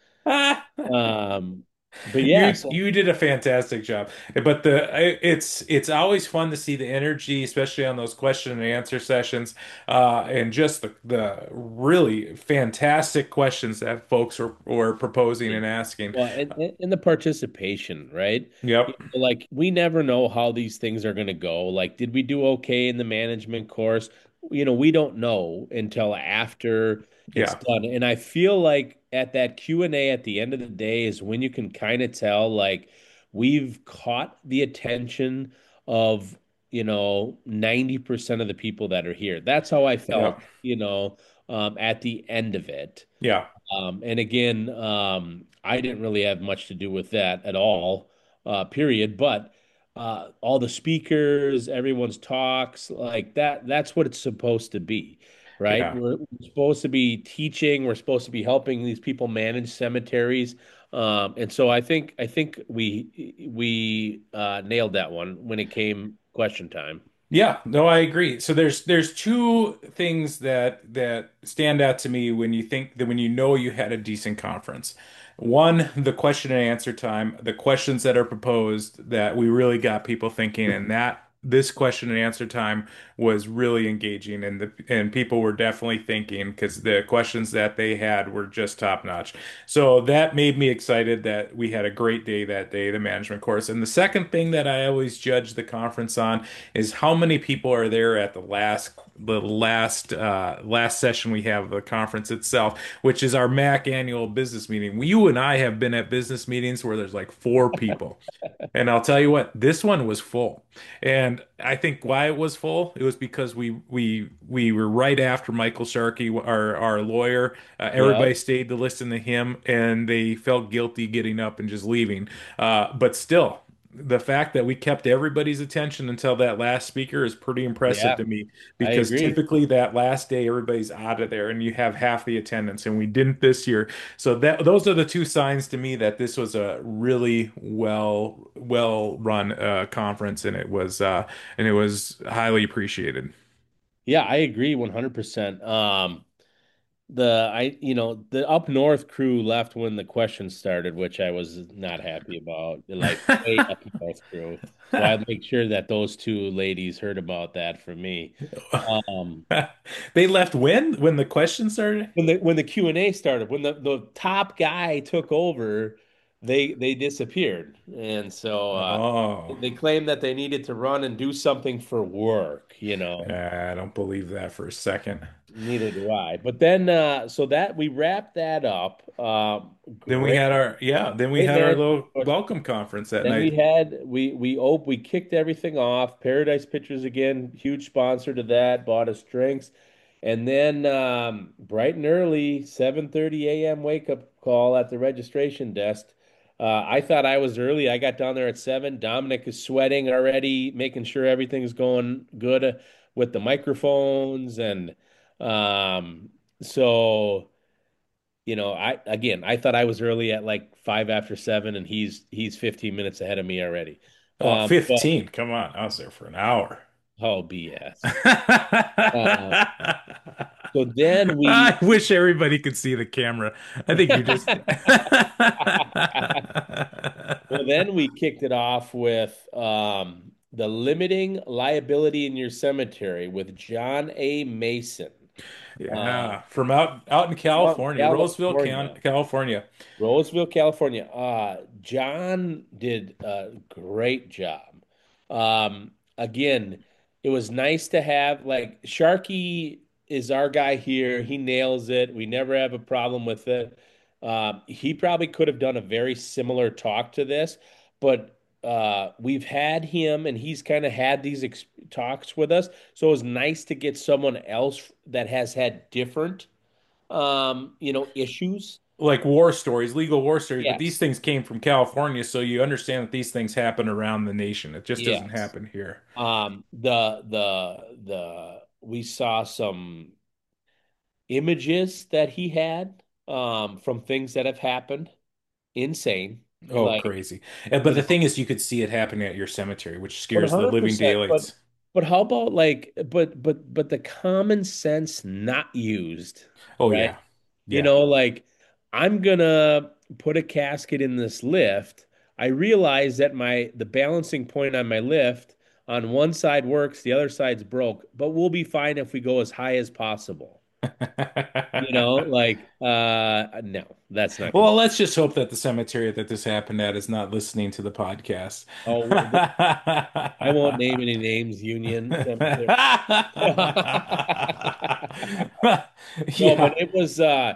Um, but yeah, You so you did a fantastic job. But the it's it's always fun to see the energy, especially on those question and answer sessions, uh, and just the the really fantastic questions that folks were were proposing and asking. well, and, and and the participation, right? You Yep. know, like we never know how these things are going to go. Like, did we do okay in the management course? You know, we don't know until after it's Yeah. done. And I feel like at that Q and A at the end of the day is when you can kind of tell like we've caught the attention of, you know, ninety percent of the people that are here. That's how I felt, Yep. you know, um, at the end of it. Yeah. Um, and again, um, I didn't really have much to do with that at all, uh, period. But uh, all the speakers, everyone's talks, like that, that's what it's supposed to be, right? Yeah. We're, we're supposed to be teaching, we're supposed to be helping these people manage cemeteries. Um, and so I think I think we we uh, nailed that one when it came question time. Yeah, no, I agree. So there's there's two things that that stand out to me when you think that when you know you had a decent conference. One, the question and answer time, the questions that are proposed that we really got people thinking, and that this question and answer time was really engaging, and the and people were definitely thinking because the questions that they had were just top notch. So that made me excited that we had a great day that day, the management course. And the second thing that I always judge the conference on is how many people are there at the last the last uh, last session we have of the conference itself, which is our M A C annual business meeting. You and I have been at business meetings where there's like four people. And I'll tell you what, this one was full. And I think why it was full, it was because we we we were right after Michael Sharkey, our our lawyer. Uh, Yeah. everybody stayed to listen to him, and they felt guilty getting up and just leaving. Uh, but still, the fact that we kept everybody's attention until that last speaker is pretty impressive Yeah, to me I because agree. typically that last day everybody's out of there and you have half the attendance, and we didn't this year. So that those are the two signs to me that this was a really well well run uh, conference, and it was uh, and it was highly appreciated. Yeah, I agree one hundred percent. Um, the I you know the up north crew left when the question started, which I was not happy about. Like way up north crew. So I'd make sure that those two ladies heard about that from me. Um, They left when when the question started? when the when the Q and A started, when the, the top guy took over, they they disappeared. And so uh Oh, they claimed that they needed to run and do something for work, you know. I don't believe that for a second. Neither do I. But then, uh, so that we wrapped that up. Um, Then we great, had our yeah, then we great had our man. little welcome conference that Then we night. had we we op we kicked everything off. Paradise Pictures again, huge sponsor to that. Bought us drinks, and then um, bright and early, seven thirty a m wake up call at the registration desk. Uh, I thought I was early. I got down there at seven. Dominic is sweating already, making sure everything's going good uh, with the microphones. And um, so, you know, I again, I thought I was early at like five after seven, and he's he's fifteen minutes ahead of me already. Oh, Um, but fifteen. Come on. I was there for an hour. oh, B S. Uh, so then I we wish everybody could see the camera. I think you're just. Well, then we kicked it off with um, the limiting liability in your cemetery with John A. Mason, uh, Yeah, from out out in from California, Roseville, Can- California, California. Roseville, California. Uh, John did a great job. Um, again, it was nice to have like Sharky is our guy here. He nails it. We never have a problem with it. Uh, he probably could have done a very similar talk to this, but uh, we've had him and he's kind of had these ex talks with us. So it was nice to get someone else that has had different, um, you know, issues. Like war stories, legal war stories, but these Yes. things came from California, so you understand that these things happen around the nation. It just doesn't Yes. happen here. Um, the the the we saw some images that he had um from things that have happened. Insane. Oh, Like, crazy. Uh, But you the know, thing is, you could see it happening at your cemetery, which but scares the living one hundred percent. But daylights. but how about like but but but the common sense not used, Oh, right? yeah. You Yeah. know, like I'm gonna put a casket in this lift. I realize that my the balancing point on my lift on one side works, the other side's broke, but we'll be fine if we go as high as possible. You know, like uh no, that's not gonna. Well, let's just hope that the cemetery that this happened at is not listening to the podcast. Oh, th- I won't name any names, Union Cemetery. No, but Yeah. it was uh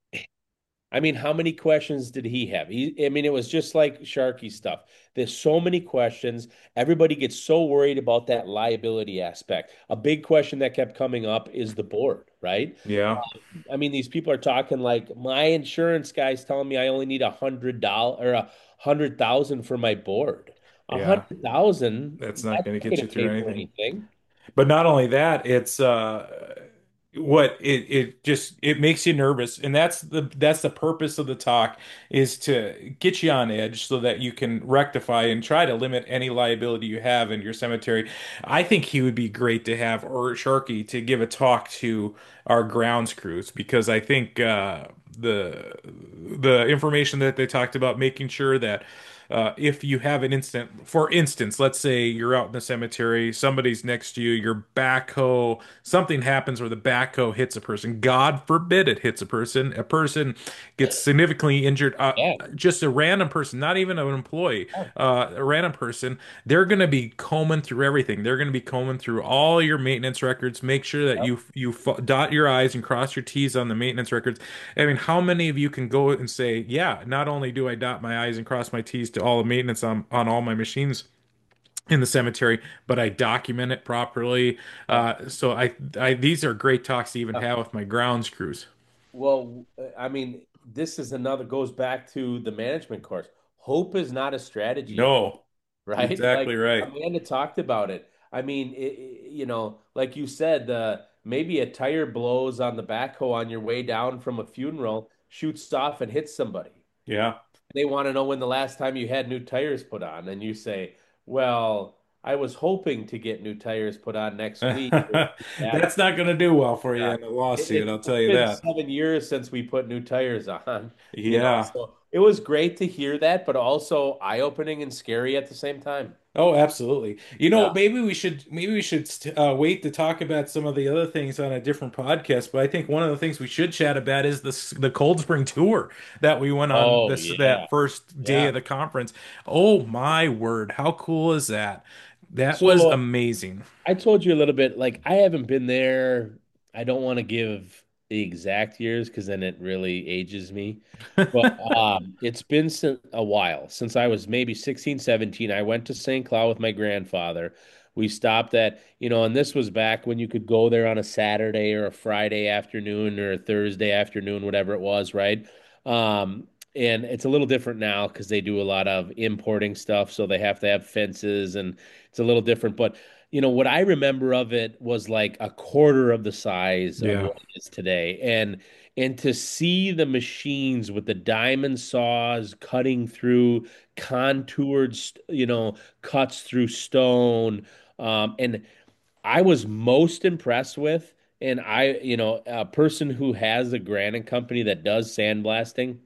I mean, how many questions did he have? He, I mean, it was just like Sharky stuff. There's so many questions. Everybody gets so worried about that liability aspect. A big question that kept coming up is the board, right? Yeah. I mean, these people are talking like my insurance guy's telling me I only need a hundred dollars or a hundred thousand for my board. A Yeah. hundred thousand, That's not that's going to not get going you to through pay for anything. anything. But not only that, it's uh what it it just it makes you nervous. And that's the that's the purpose of the talk is to get you on edge so that you can rectify and try to limit any liability you have in your cemetery. I think he would be great to have or Sharky to give a talk to our grounds crews because I think uh the the information that they talked about making sure that uh, if you have an instant, for instance, let's say you're out in the cemetery, somebody's next to you, your backhoe, something happens where the backhoe hits a person. God forbid it hits a person. A person gets significantly injured. Uh, Yeah. just a random person, not even an employee, uh, a random person. They're going to be combing through everything. They're going to be combing through all your maintenance records. Make sure that you you f- dot your I's and cross your T's on the maintenance records. I mean, how many of you can go and say, yeah, not only do I dot my I's and cross my T's to all the maintenance on, on all my machines in the cemetery, but I document it properly. Uh, so I, I, these are great talks to even have with my grounds crews. Well, I mean, this is another goes back to the management course. Hope is not a strategy at all, No, right? Like exactly right. Amanda talked about it. I mean, it, it- you know, like you said, uh, maybe a tire blows on the backhoe on your way down from a funeral, shoots off and hits somebody. Yeah. They want to know when the last time you had new tires put on, and you say, "Well, I was hoping to get new tires put on next week." That That's not going to do well for you yeah. in a It, lawsuit, it's I'll tell you been that. seven years since we put new tires on, you know. Yeah. So it was great to hear that, but also eye-opening and scary at the same time. Oh, absolutely. You know, Yeah. maybe we should maybe we should uh, wait to talk about some of the other things on a different podcast. But I think one of the things we should chat about is the the Cold Spring tour that we went on Oh this yeah. that first day Yeah. of the conference. Oh my word, how cool is that? That was So amazing. I told you a little bit, like I haven't been there. I don't want to give the exact years because then it really ages me. But um, it's been sin- a while since I was maybe sixteen, seventeen. I went to Saint Cloud with my grandfather. We stopped at, you know, and this was back when you could go there on a Saturday or a Friday afternoon or a Thursday afternoon, whatever it was, right? Um, and it's a little different now because they do a lot of importing stuff, so they have to have fences, and it's a little different. But you know what I remember of it was like a quarter of the size of Yeah. what it is today, and and to see the machines with the diamond saws cutting through contoured, st- you know, cuts through stone, um, and I was most impressed with, and I, you know, a person who has a granite company that does sandblasting.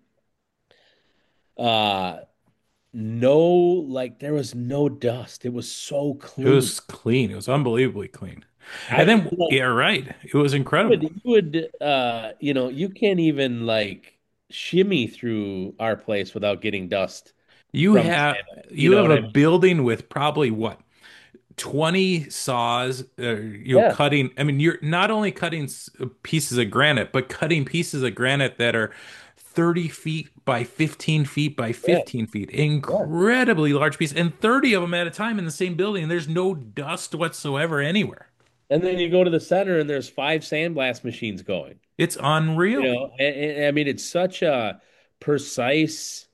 Uh, no, like there was no dust. It was so It clean. was clean. It was unbelievably clean. I, And you then, know, yeah, right. It was you would, incredible. you would, uh, you know, you can't even like shimmy through our place without getting dust You from, have you you know have what a I mean? building with probably what twenty saws, uh, you know, Yeah, cutting. I mean, you're not only cutting s- pieces of granite, but cutting pieces of granite that are thirty feet by fifteen feet by yeah, fifteen feet. yeah. Incredibly large piece, and thirty of them at a time in the same building. And there's no dust whatsoever anywhere. And then you go to the center and there's five sandblast machines going. It's You unreal. know, and, and, I mean, it's such a precise,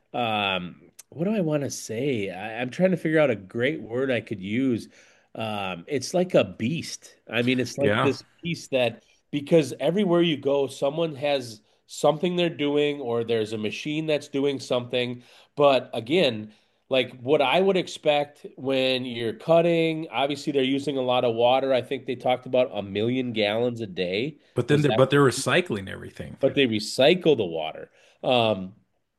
um, what do I want to say? I, I'm trying to figure out a great word I could use. Um, it's like a beast. I mean, it's like Yeah. this beast that because everywhere you go, someone has something they're doing, or there's a machine that's doing something. But again, like what I would expect when you're cutting, obviously they're using a lot of water. I think they talked about a million gallons a day. But then Was they're that? but they're recycling everything. But they recycle the water. Um,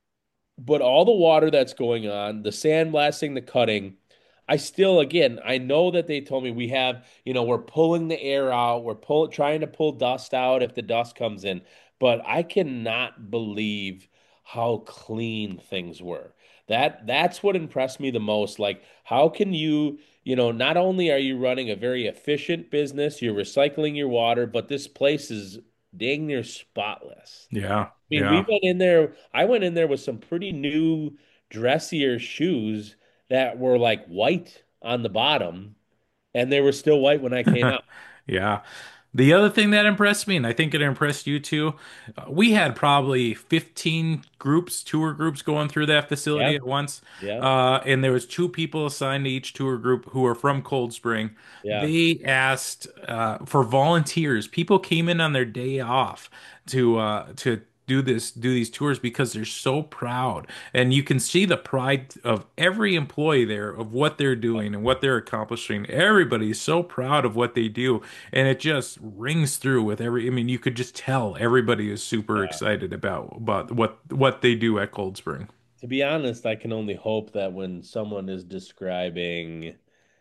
but all the water that's going on, the sandblasting, the cutting, I still, again, I know that they told me we have, you know, we're pulling the air out, we're pull, trying to pull dust out if the dust comes in, but I cannot believe how clean things were. That that's what impressed me the most. Like, how can you, you know, not only are you running a very efficient business, you're recycling your water, but this place is dang near spotless. Yeah. I mean, we Yeah. went in there. I went in there with some pretty new, dressier shoes that were like white on the bottom, and they were still white when I came out. Yeah. The other thing that impressed me, and I think it impressed you too, uh, we had probably fifteen groups, tour groups going through that facility Yeah, at once. yeah, Uh, and there was two people assigned to each tour group who were from Cold Spring. yeah. They asked uh, for volunteers. People came in on their day off to uh, to do this, do these tours because they're so proud. And you can see the pride of every employee there of what they're doing and what they're accomplishing. Everybody's so proud of what they do, and it just rings through with every. I mean, you could just tell everybody is super Yeah. excited about about what what they do at Cold Spring. To be honest, I can only hope that when someone is describing,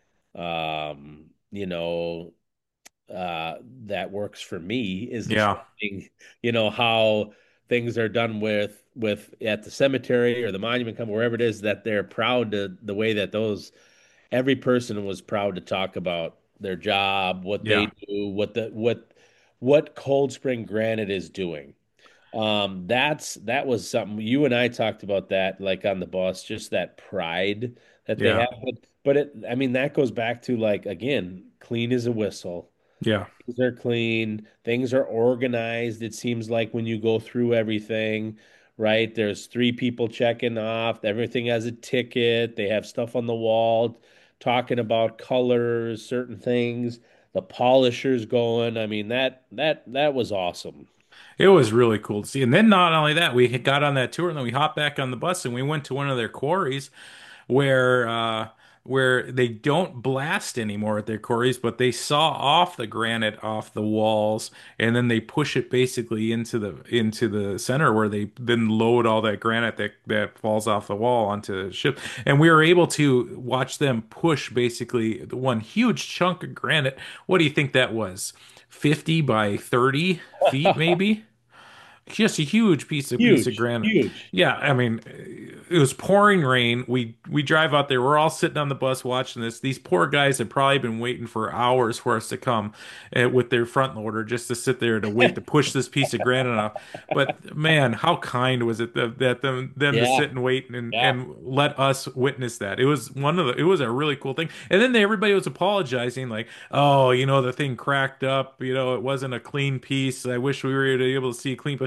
um, you know, uh, that works for me is Yeah, describing, you know, how things are done with with at the cemetery or the monument company, wherever it is, that they're proud to the way that those every person was proud to talk about their job, what they yeah. do, what the what what Cold Spring Granite is doing. Um, that's that was something you and I talked about that like on the bus, just that pride that they Yeah, have. But, but it, I mean, that goes back to like again, clean as a whistle. yeah. Things are clean, things are organized. It seems like when you go through everything, right? There's three people checking off, everything has a ticket, they have stuff on the wall talking about colors, certain things, the polishers going. I mean, that that that was awesome. It was really cool to see. And then not only that, we had got on that tour and then we hopped back on the bus and we went to one of their quarries where uh where they don't blast anymore at their quarries, but they saw off the granite off the walls and then they push it basically into the into the center where they then load all that granite that that falls off the wall onto the ship. And we were able to watch them push basically one huge chunk of granite. What do you think that was? fifty by thirty feet maybe? Just a huge piece of piece of Huge, granite. huge. Yeah, I mean, it was pouring rain. We we drive out there. We're all sitting on the bus watching this. These poor guys have probably been waiting for hours for us to come uh, with their front loader just to sit there to wait to push this piece of granite off. But man, how kind was it that, that them them to Yeah, sit and wait and yeah. and let us witness that. It was one of the. It was a really cool thing. And then everybody was apologizing, like, oh, you know, the thing cracked up. You know, it wasn't a clean piece. I wish we were able to see a clean. But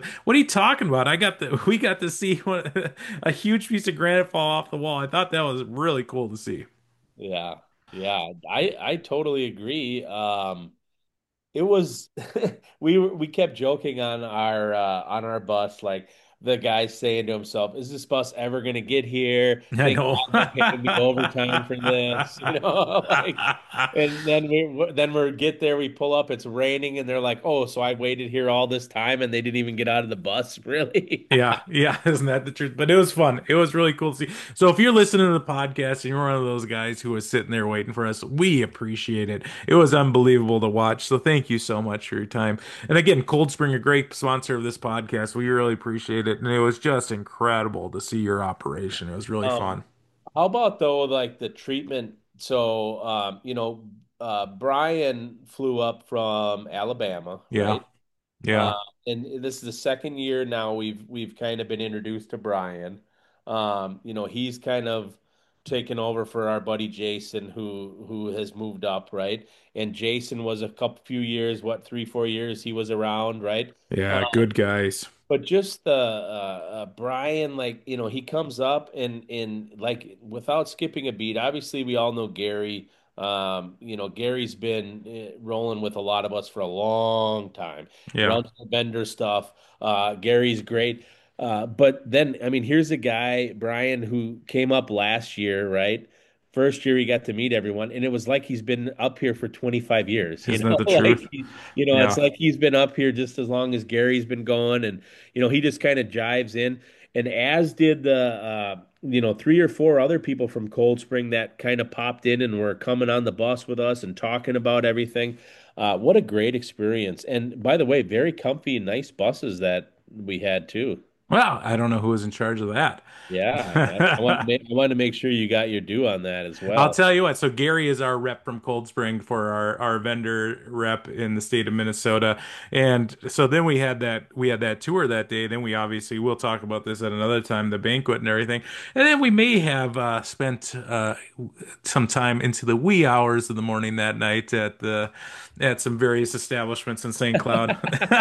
what are you talking about? I got the we got to see one, a huge piece of granite fall off the wall. I thought that was really cool to see. Yeah. Yeah. I I totally agree. Um, It was we were we kept joking on our uh, on our bus, like the guy saying to himself, "Is this bus ever going to get here? I Thank know. God they're paying me overtime for this," you know, like. And then we then we get there, we pull up, it's raining, and they're like, "Oh, so I waited here all this time, and they didn't even get out of the bus, really?" Yeah, yeah, isn't that the truth? But it was fun. It was really cool to see. So if you're listening to the podcast and you're one of those guys who was sitting there waiting for us, we appreciate it. It was unbelievable to watch. So thank you so much for your time. And again, Cold Spring, a great sponsor of this podcast. We really appreciate it. And it was just incredible to see your operation. It was really Um, fun. how about though, like the treatment? So, um, you know, uh, Brian flew up from Alabama, Yeah, right? Uh, yeah, and this is the second year now we've we've kind of been introduced to Brian. Um, you know, he's kind of taken over for our buddy Jason, who who has moved up, right? And Jason was a couple few years, what, three, four years he was around, right? yeah. Good guys. But just the uh, uh, Brian, like, you know, he comes up and and like without skipping a beat. Obviously, we all know Gary. Um, you know, Gary's been uh, rolling with a lot of us for a long time. Yeah. Runs the vendor stuff. Uh, Gary's great. Uh, but then, I mean, here's a guy, Brian, who came up last year, right? First year he got to meet everyone, and it was like he's been up here for twenty-five years, you Isn't know, that the like truth? he, you know, it's Yeah. like he's been up here just as long as Gary's been going, and you know, he just kind of jives in, and as did the uh, you know, three or four other people from Cold Spring that kind of popped in and were coming on the bus with us and talking about everything. Uh, what a great experience! And by the way, very comfy, nice buses that we had too. Well, I don't know who was in charge of that. Yeah, I, I want to make, I want to make sure you got your due on that as I'll well. tell you what. So Gary is our rep from Cold Spring for our our vendor rep in the state of Minnesota, and so then we had that we had that tour that day. Then we obviously we'll talk about this at another time, the banquet and everything, and then we may have uh, spent uh, some time into the wee hours of the morning that night at the at some various establishments in Saint Cloud.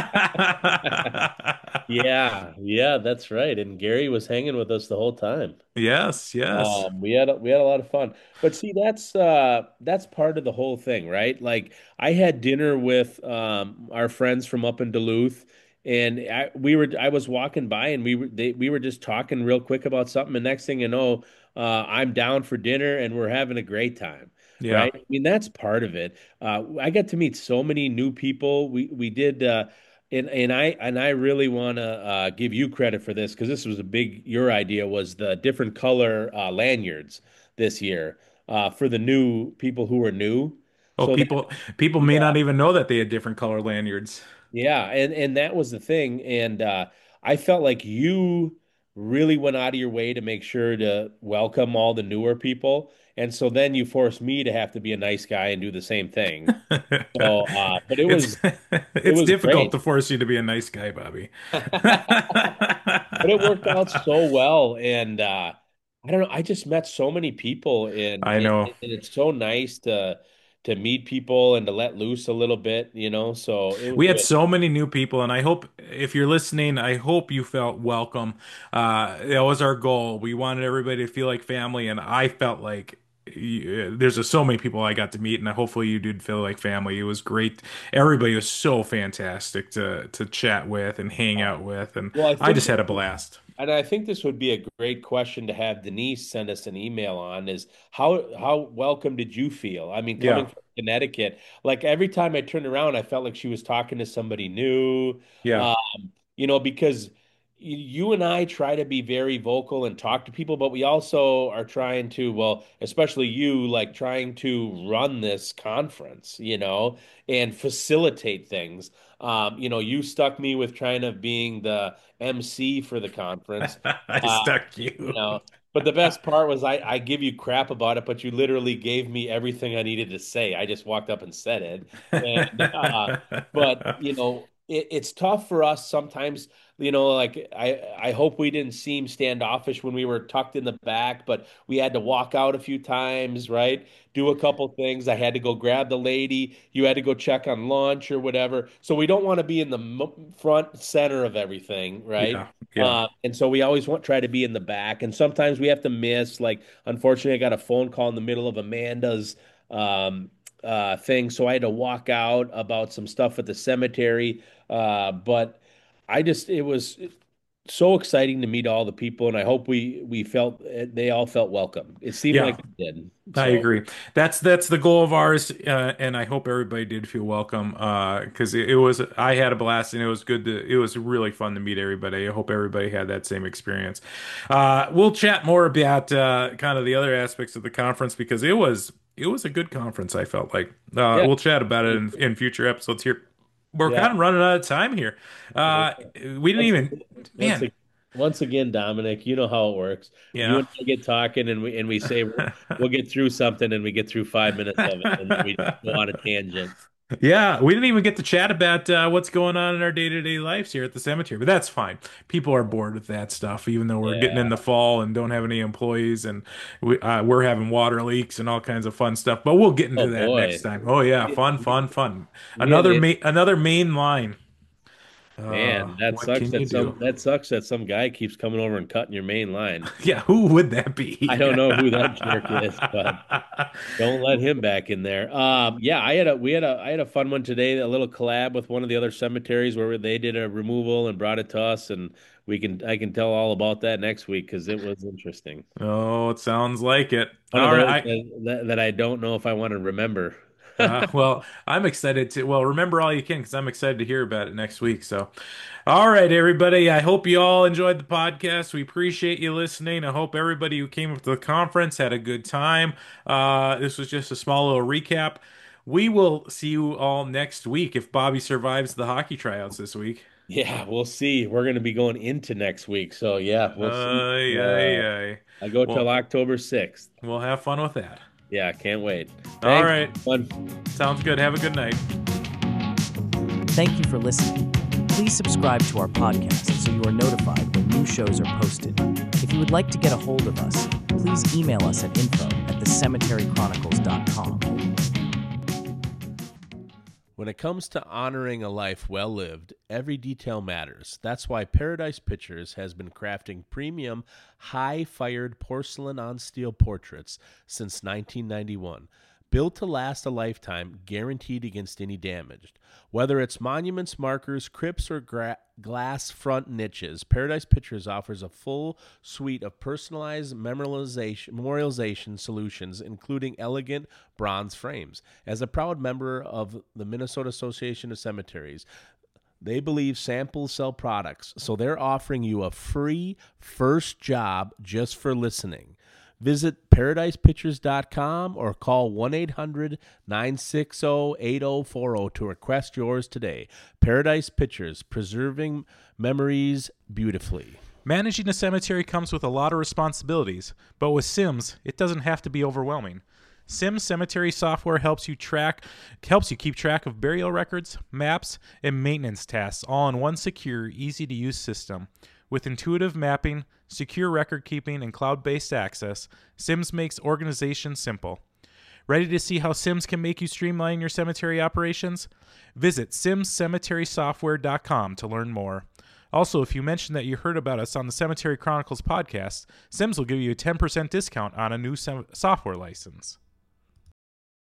Yeah, yeah, that's right. And Gary was hanging with us the whole time. Yes, yes. Um, we had a, we had a lot of fun. But see, that's uh that's part of the whole thing, right? Like I had dinner with um our friends from up in Duluth, and I we were I was walking by and we were they we were just talking real quick about something, and next thing you know, uh I'm down for dinner and we're having a great time. Yeah. Right? I mean, that's part of it. Uh, I got to meet so many new people. We we did uh and and I and I really want to uh, give you credit for this because this was a big your idea was the different color uh, lanyards this year uh, for the new people who are new. Oh, So that people people may yeah, not even know that they had different color lanyards. yeah, and and that was the thing, and uh, I felt like you really went out of your way to make sure to welcome all the newer people, and so then you forced me to have to be a nice guy and do the same thing. So, uh, but it It's was it it's was difficult great. to force you to be a nice guy, Bobby. But it worked out so well, and uh, I don't know. I just met so many people, and, I and know. and it's so nice to to meet people and to let loose a little bit, you know. So it was We had good. so many new people, and I hope if you're listening, I hope you felt welcome. Uh, that was our goal. We wanted everybody to feel like family, and I felt like y- there's just so many people I got to meet, and hopefully you did feel like family. It was great. Everybody was so fantastic to to chat with and hang out with, and Well, I I think just had this a would, blast. and I think this would be a great question to have Denise send us an email on is how how welcome did you feel? I mean, coming Yeah, from Connecticut, like every time I turned around, I felt like she was talking to somebody new. yeah. Um, you know, because y- you and I try to be very vocal and talk to people, but we also are trying to, well, especially you, like trying to run this conference, you know, and facilitate things. Um, you know, you stuck me with trying to being the M C for the conference. I Uh, stuck you you. know, but the best part was I, I give you crap about it, but you literally gave me everything I needed to say. I just walked up and said it. And uh, but you know, it, it's tough for us sometimes. You know, like I, I hope we didn't seem standoffish when we were tucked in the back, but we had to walk out a few times, right? Do a couple things. I had to go grab the lady. You had to go check on lunch or whatever. So we don't want to be in the mo- front center of everything, right? Yeah, yeah. Uh, and so we always want try to be in the back. And sometimes we have to miss. Like, unfortunately, I got a phone call in the middle of Amanda's um, uh, thing, so I had to walk out about some stuff at the cemetery. Uh, but I just it was so exciting to meet all the people, and I hope we we felt they all felt welcome. It seemed Yeah. like it did. I So agree. That's that's the goal of ours, uh, and I hope everybody did feel welcome. Uh, because it, it was I had a blast, and it was good to it was really fun to meet everybody. I hope everybody had that same experience. Uh, we'll chat more about uh, kind of the other aspects of the conference because it was it was a good conference. I felt like uh, yeah, we'll chat about it in, in future episodes here. We're yeah. kind of running out of time here. Uh, we didn't Once, even, once, man. once again, Dominic, you know how it works. You Yeah. and I get talking, and we and we say we'll, we'll get through something, and we get through five minutes of it, and then we just go on a tangent. Yeah, we didn't even get to chat about uh, what's going on in our day-to-day lives here at the cemetery, but that's fine. People are bored with that stuff, even though we're getting in Yeah. the fall and don't have any employees, and we uh, we're having water leaks and all kinds of fun stuff. But we'll get into Oh that next boy. time. Oh yeah, Me, fun, fun, fun. me and Another the ma another main line. Uh, Man, that what sucks can you that do? some that sucks that some guy keeps coming over and cutting your main line. Yeah, who would that be? I don't know who that jerk is, but don't let him back in there. Um, yeah, I had a we had a I had a fun one today, a little collab with one of the other cemeteries where they did a removal and brought it to us, and we can I can tell all about that next week because it was interesting. Oh, it sounds like it. One of All those right. that, that, that I don't know if I want to remember. Uh, well, I'm excited to, well, remember all you can because I'm excited to hear about it next week. So, all right, everybody. I hope you all enjoyed the podcast. We appreciate you listening. I hope everybody who came to the conference had a good time. Uh, this was just a small little recap. We will see you all next week if Bobby survives the hockey tryouts this week. Yeah, we'll see. We're going to be going into next week, so yeah, we'll see. Ay, ay, Uh, ay. I go till Well, October sixth. we'll have fun with that. Yeah, can't wait. All Thanks. right. Fun. Sounds good. Have a good night. Thank you for listening. Please subscribe to our podcast so you are notified when new shows are posted. If you would like to get a hold of us, please email us at info at the cemetery chronicles dot com. When it comes to honoring a life well lived, every detail matters. That's why Paradise Pictures has been crafting premium, high-fired porcelain on steel portraits since nineteen ninety-one. Built to last a lifetime, guaranteed against any damage. Whether it's monuments, markers, crypts, or gra- glass front niches, Paradise Pictures offers a full suite of personalized memorialization, memorialization solutions, including elegant bronze frames. As a proud member of the Minnesota Association of Cemeteries, they believe samples sell products, so they're offering you a free first job just for listening. Visit paradise pictures dot com or call one eight hundred nine six zero eight zero four zero to request yours today. Paradise Pictures, preserving memories beautifully. Managing a cemetery comes with a lot of responsibilities, but with Sims, it doesn't have to be overwhelming. Sims Cemetery software helps you track helps you keep track of burial records, maps, and maintenance tasks all in one secure, easy-to-use system. With intuitive mapping, secure record keeping, and cloud-based access, Sims makes organization simple. Ready to see how Sims can make you streamline your cemetery operations? Visit sims cemetery software dot com to learn more. Also, if you mention that you heard about us on the Cemetery Chronicles podcast, Sims will give you a ten percent discount on a new sem- software license.